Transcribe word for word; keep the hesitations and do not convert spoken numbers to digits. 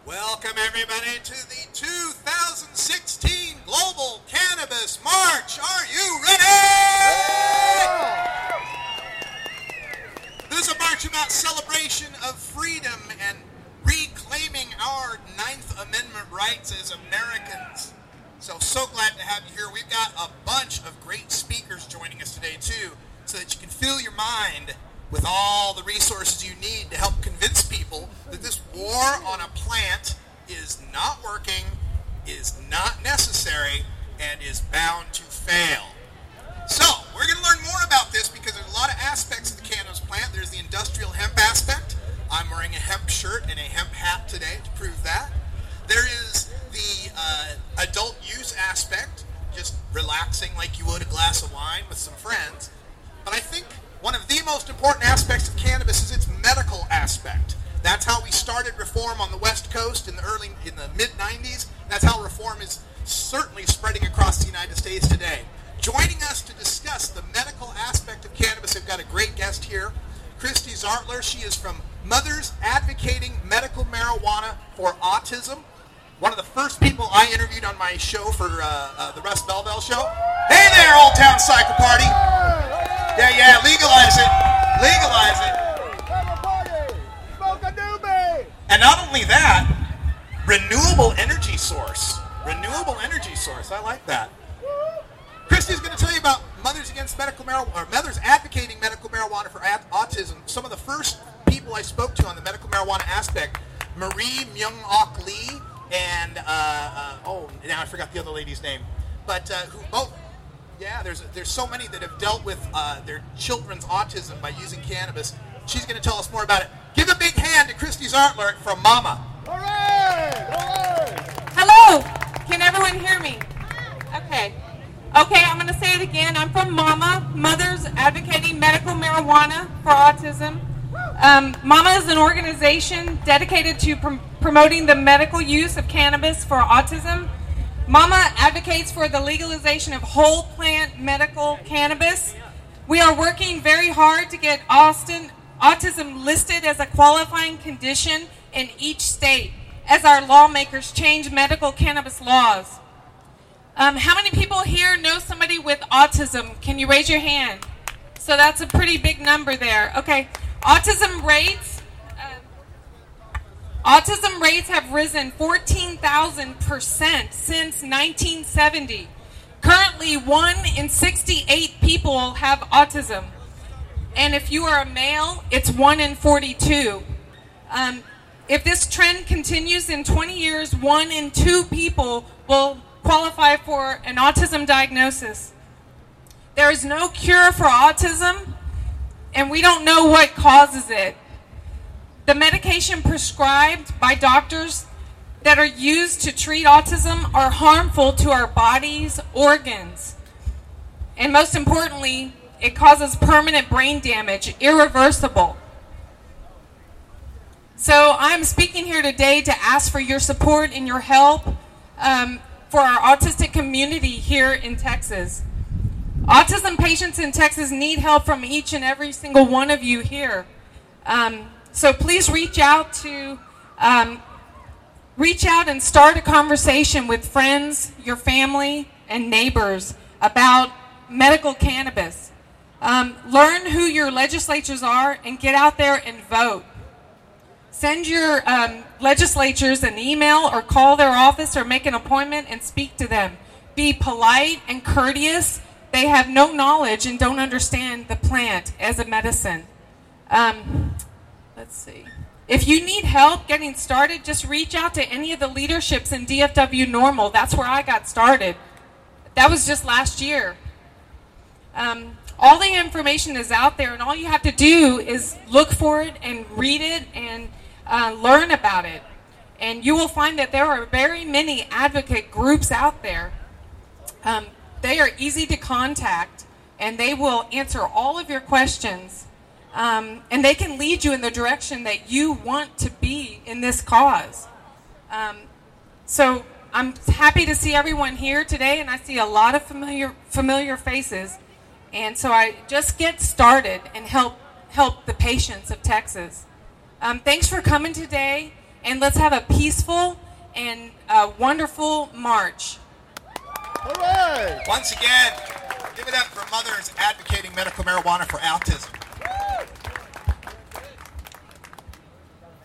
Welcome everybody to the two thousand sixteen Global Cannabis March. Are you ready? Yeah! This is a march about celebration of freedom and reclaiming our Ninth Amendment rights as Americans. So, so glad to have you here. We've got a bunch of great speakers joining us today too, so that you can fill your mind with all the resources you need to help convince people that this war on a plant is not working, is not necessary, and is bound to fail. So, we're going to learn more about this because there's a lot of aspects of the cannabis plant. There's the industrial hemp aspect. I'm wearing a hemp shirt and a hemp hat today to prove that. There is the uh, adult use aspect, just relaxing like you would a glass of wine with some friends. But I think one of the most important aspects of cannabis is its medical aspect. That's how we started reform on the West Coast in the early, in the mid nineties. That's how reform is certainly spreading across the United States today. Joining us to discuss the medical aspect of cannabis, we've got a great guest here, Christy Zartler. She is from Mothers Advocating Medical Marijuana for Autism. One of the first people I interviewed on my show for uh, uh, the Russ Belville show. Hey there, Old Town Cycle Party. Yeah, yeah, legalize it. Legalize it. And not only that, renewable energy source. Renewable energy source. I like that. Christy's going to tell you about Mothers Against Medical Marijuana, or Mothers Advocating Medical Marijuana for Autism. Some of the first people I spoke to on the medical marijuana aspect, Marie Myung-Ok Lee, and, uh, uh, oh, now I forgot the other lady's name, but uh, who both, yeah, there's there's so many that have dealt with uh, their children's autism by using cannabis. She's going to tell us more about it. Give a big hand to Christy Zartler from Mama. All right, all right. Hello, can everyone hear me? Okay. Okay, I'm going to say it again. I'm from Mama, Mothers Advocating Medical Marijuana for Autism. Um, Mama is an organization dedicated to prom- promoting the medical use of cannabis for autism. Mama advocates for the legalization of whole plant medical cannabis. We are working very hard to get Austin, autism listed as a qualifying condition in each state as our lawmakers change medical cannabis laws. Um, how many people here know somebody with autism? Can you raise your hand? So that's a pretty big number there. Okay. Autism rates, uh, autism rates have risen fourteen thousand percent since nineteen seventy. Currently, one in sixty-eight people have autism. And if you are a male, it's one in forty-two. Um, if this trend continues in twenty years, one in two people will qualify for an autism diagnosis. There is no cure for autism, and we don't know what causes it. The medication prescribed by doctors that are used to treat autism are harmful to our body's organs. And most importantly, it causes permanent brain damage, irreversible. So I'm speaking here today to ask for your support and your help um, for our autistic community here in Texas. Autism patients in Texas need help from each and every single one of you here. Um, so please reach out to, um, reach out and start a conversation with friends, your family, and neighbors about medical cannabis. Um, learn who your legislatures are and get out there and vote. Send your um, legislatures an email or call their office or make an appointment and speak to them. Be polite and courteous. They have no knowledge and don't understand the plant as a medicine. Um, let's see. If you need help getting started, just reach out to any of the leaderships in D F W Normal. That's where I got started. That was just last year. Um, all the information is out there, and all you have to do is look for it and read it and uh, learn about it. And you will find that there are very many advocate groups out there. Um, they are easy to contact, and they will answer all of your questions. Um, and they can lead you in the direction that you want to be in this cause. Um, so I'm happy to see everyone here today, and I see a lot of familiar familiar faces. And so I just get started and help help the patients of Texas. Um, thanks for coming today, and let's have a peaceful and uh, wonderful march. Hooray! Once again, give it up for mothers advocating medical marijuana for autism.